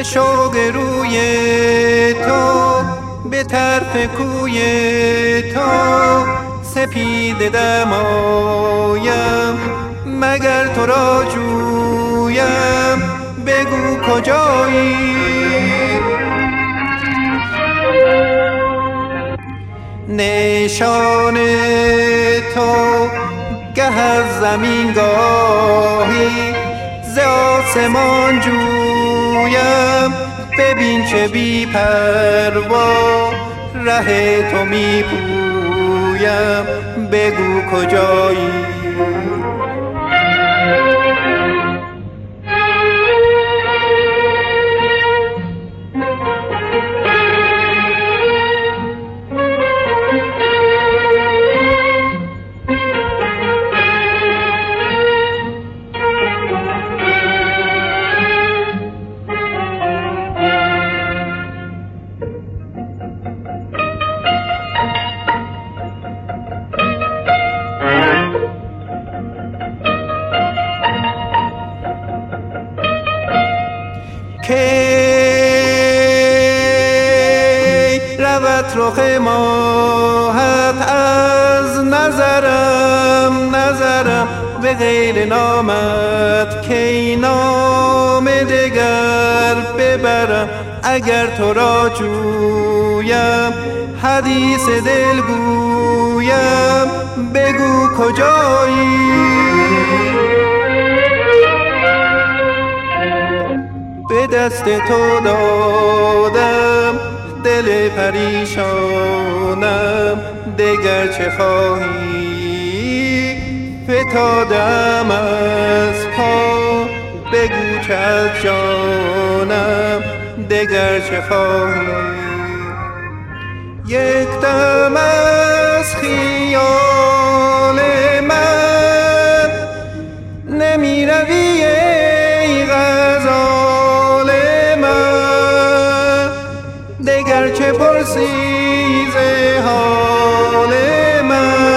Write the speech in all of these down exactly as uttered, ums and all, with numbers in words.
شوق روی تو، به طرف کوی تو سپید دمایم. مگر تو را جویم بگو کجایی؟ نشان تو گه از زمین گاهی ز آسمان جویم. ببین چه بی پروا ره تو می پویم، بگو کجایی؟ کی رود رخ ماهت از نظرم نظرم به غیر نامت؟ کی نام دگر ببرم اگر تو را جویم؟ حدیث دل گویم بگو کجایی؟ به دست تو دادم دل پریشانم، دگر چه خواهی؟ فتادم از پا بگو چه از جانم، دگر چه خواهی؟ یک دم از خیال من نمی روی ای غزال من، دگر چه پرسی ز حال من؟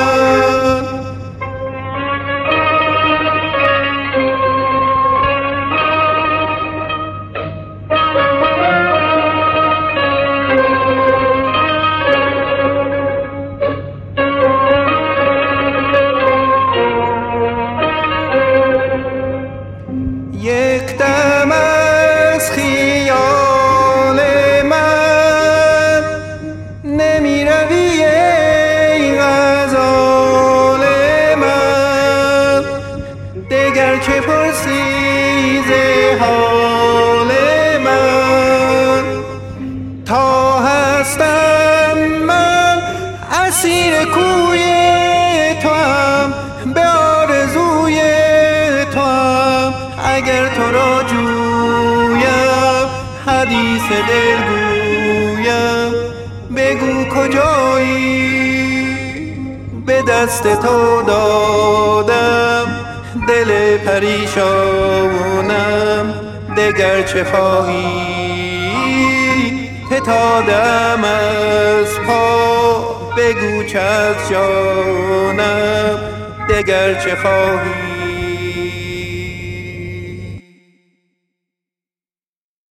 یک دم از خیال من نمی روی ای غزال من، دگر چه پرسی ز حال من؟ تا هستم من اسیر کوی توام، به آرزوی توام. اگر تو را جویم حدیث دل گویم بگو کجایی؟ به دست تو دادم دل پریشانم، دگر چه خواهی؟ فتادم از پا بگو چه از جانم، دگر چه خواهی؟